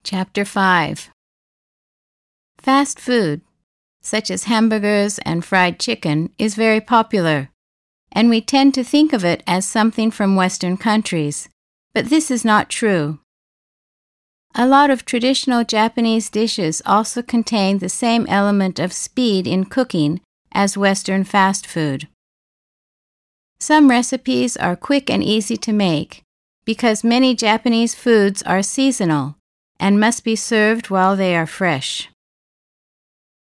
Chapter 5. Fast food, such as hamburgers and fried chicken, is very popular, and we tend to think of it as something from Western countries, but this is not true. A lot of traditional Japanese dishes also contain the same element of speed in cooking as Western fast food. Some recipes are quick and easy to make because many Japanese foods are seasonal and must be served while they are fresh.